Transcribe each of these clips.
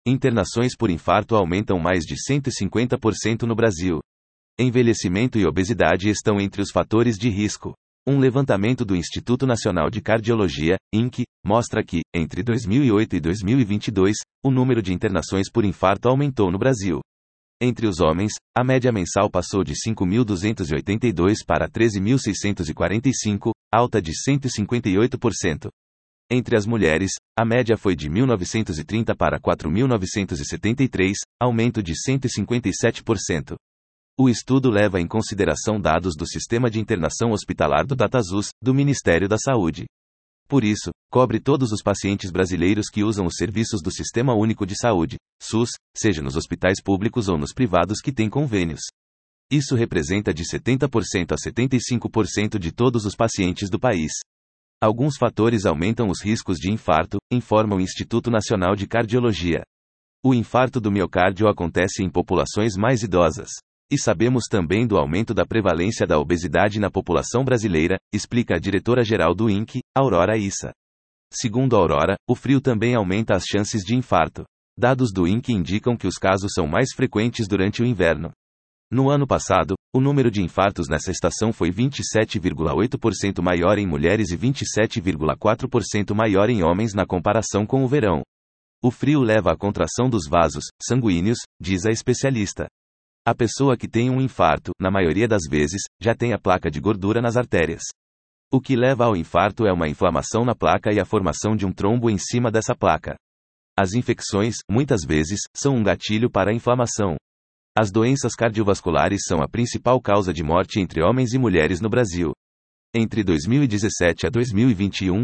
Internações por infarto aumentam mais de 150% no Brasil. Envelhecimento e obesidade estão entre os fatores de risco. Um levantamento do Instituto Nacional de Cardiologia, INCC, mostra que, entre 2008 e 2022, o número de internações por infarto aumentou no Brasil. Entre os homens, a média mensal passou de 5.282 para 13.645, alta de 158%. Entre as mulheres, a média foi de 1.930 para 4.973, aumento de 157%. O estudo leva em consideração dados do Sistema de Internação Hospitalar do DataSUS, do Ministério da Saúde. Por isso, cobre todos os pacientes brasileiros que usam os serviços do Sistema Único de Saúde, SUS, seja nos hospitais públicos ou nos privados que têm convênios. Isso representa de 70% a 75% de todos os pacientes do país. Alguns fatores aumentam os riscos de infarto, informa o Instituto Nacional de Cardiologia. O infarto do miocárdio acontece em populações mais idosas. E sabemos também do aumento da prevalência da obesidade na população brasileira, explica a diretora-geral do INCC, Aurora Issa. Segundo a Aurora, o frio também aumenta as chances de infarto. Dados do INCC indicam que os casos são mais frequentes durante o inverno. No ano passado, o número de infartos nessa estação foi 27,8% maior em mulheres e 27,4% maior em homens na comparação com o verão. O frio leva à contração dos vasos sanguíneos, diz a especialista. A pessoa que tem um infarto, na maioria das vezes, já tem a placa de gordura nas artérias. O que leva ao infarto é uma inflamação na placa e a formação de um trombo em cima dessa placa. As infecções, muitas vezes, são um gatilho para a inflamação. As doenças cardiovasculares são a principal causa de morte entre homens e mulheres no Brasil. Entre 2017 a 2021,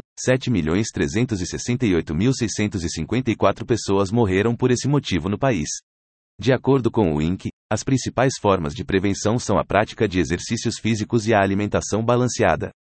7.368.654 pessoas morreram por esse motivo no país. De acordo com o INCC, as principais formas de prevenção são a prática de exercícios físicos e a alimentação balanceada.